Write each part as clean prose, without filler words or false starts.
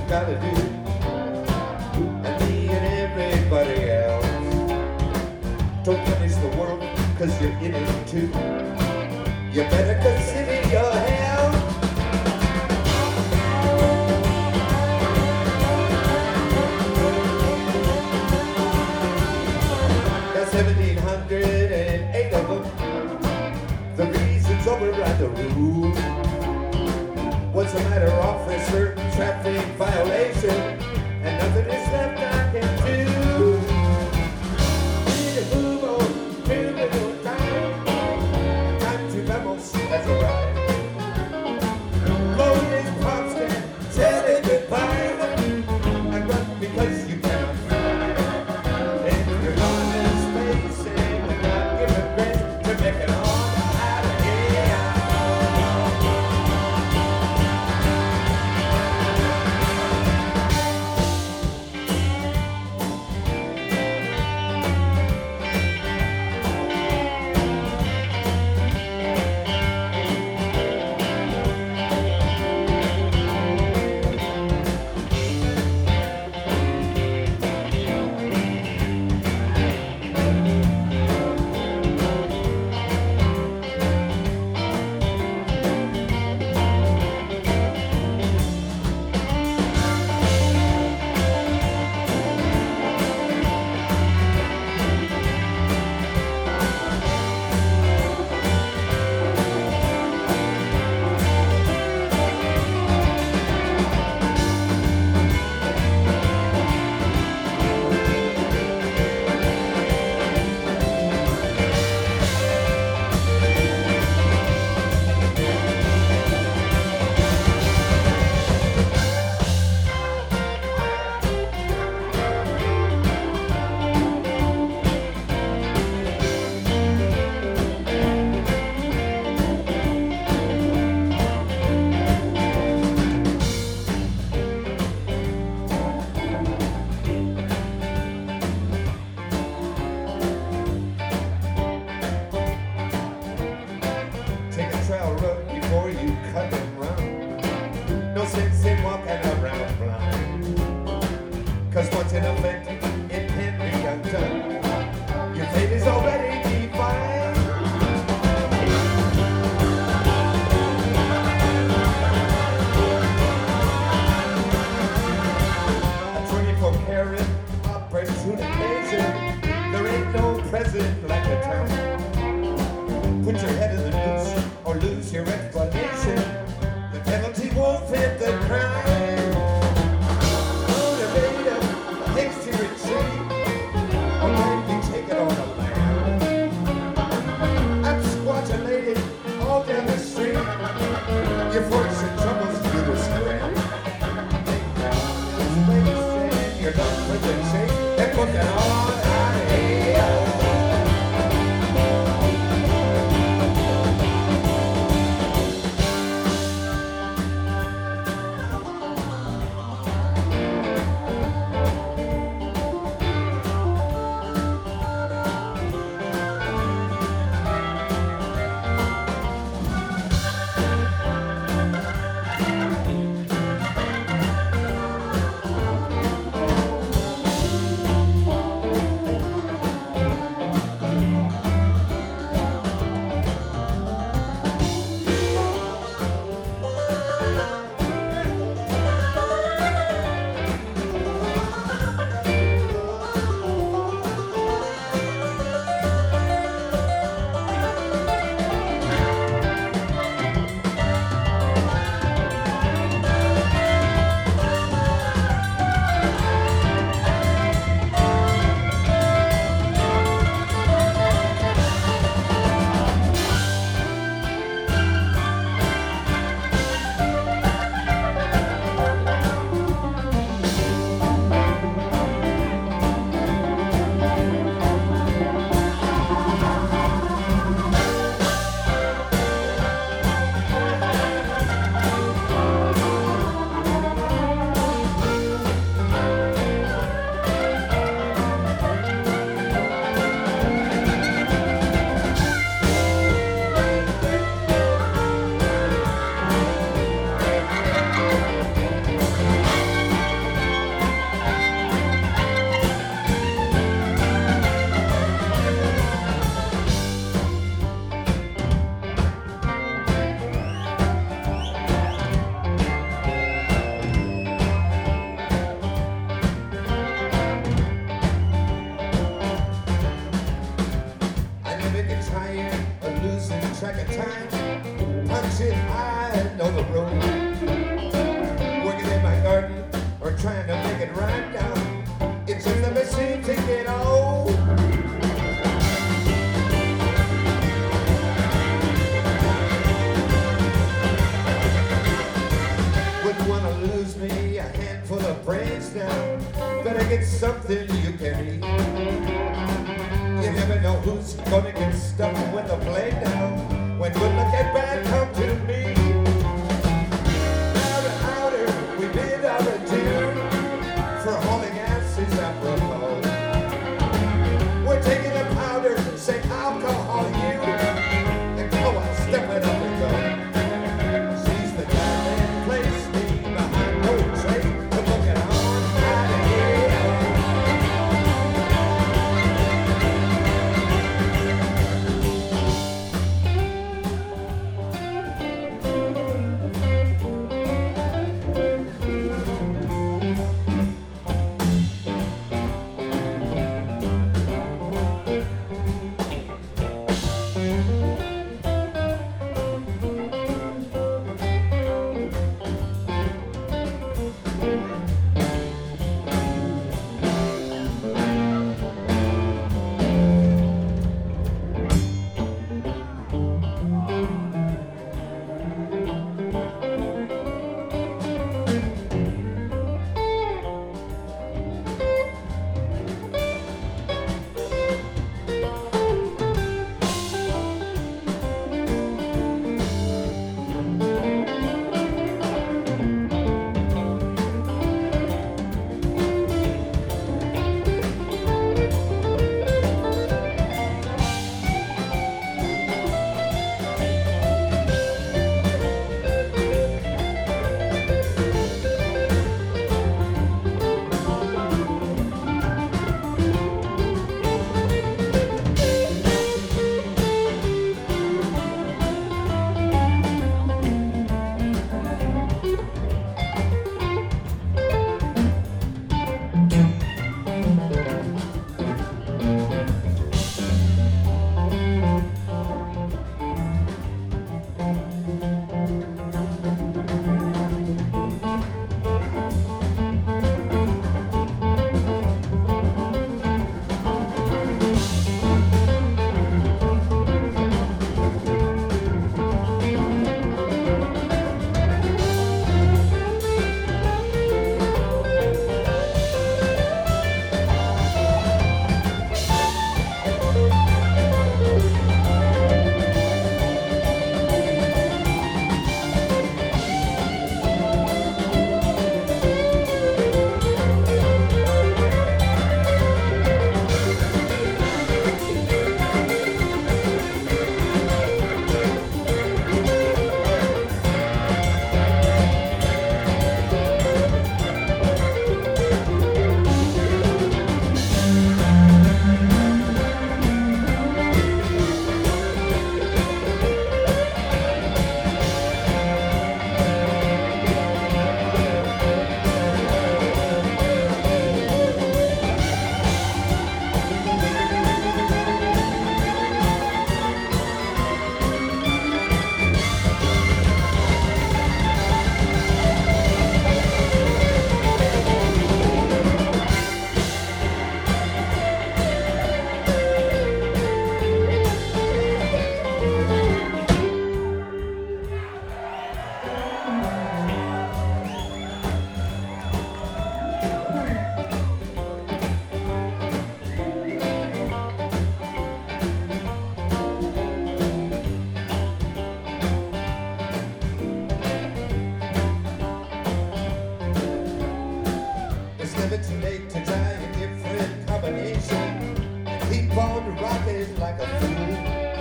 gotta do. And me and everybody else. Don't punish the world, cause you're in it too. You better consider your health. There's 1,708 of them. The reasons override the rule. What's the matter, officer? Traffic violation, and nothing is left I can do. Need to move on, move it on time. Time to vamos, that's alright. Load his pops and tell it goodbye. And run because you cannot fly. And you're on this space and you're not giving rest to make it all. Before you cut and run. No sense in walking around blind. Cause once in effect, it can be undone. Your fate is already defined. A 24-karat opportunity. There ain't no president like a town. Put your head in the noose or lose your explanation. The penalty won't fit the crime. Motivated, hasty retreat, or maybe take it on the land. I'm squatulated all down the street. Your fortune troubles you to scram. You're done with the chase and look at all out of here. wouldn't want to lose me a handful of brains now. Better get something you can eat. You never know who's gonna get stuck with a blade now when good luck and bad come to me. Outer, outer, we bid our adieu for hauling asses apropos. We're taking the powder, say alcohol you, and go on, step it up and go. She's the guy that placed me behind no tray to look it on out of here. Like a fool.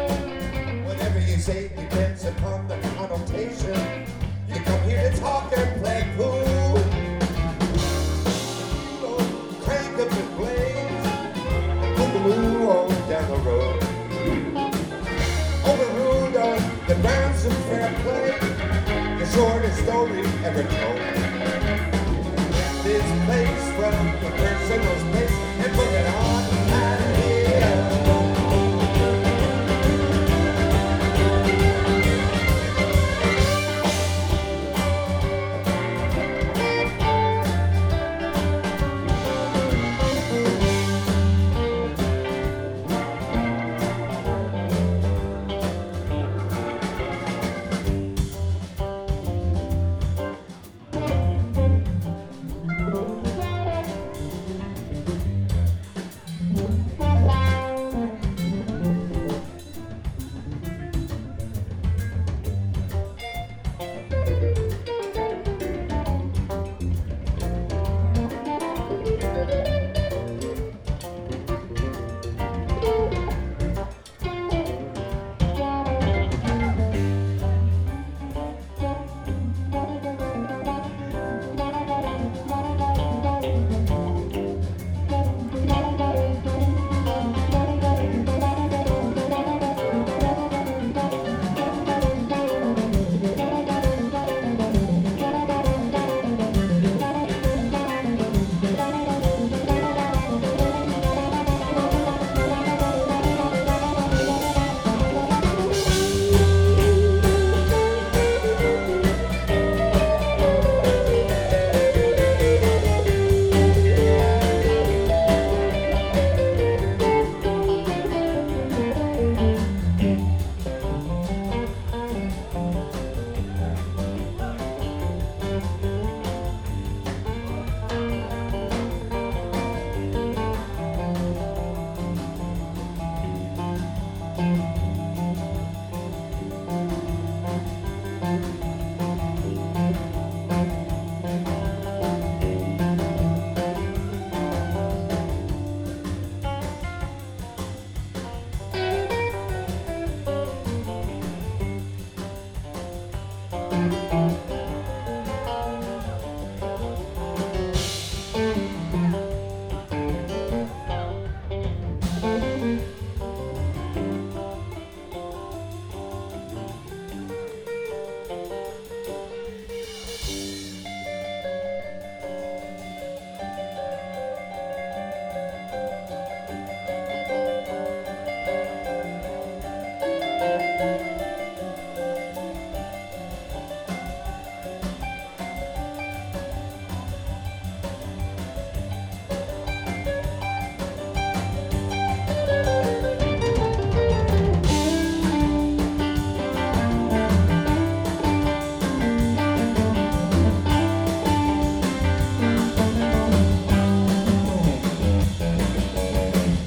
Whatever you say depends upon the connotation. You come here to talk and play pool. Crank up the blaze, boogaloo on down the road. Overruled on the grounds of fair play. The shortest story ever told.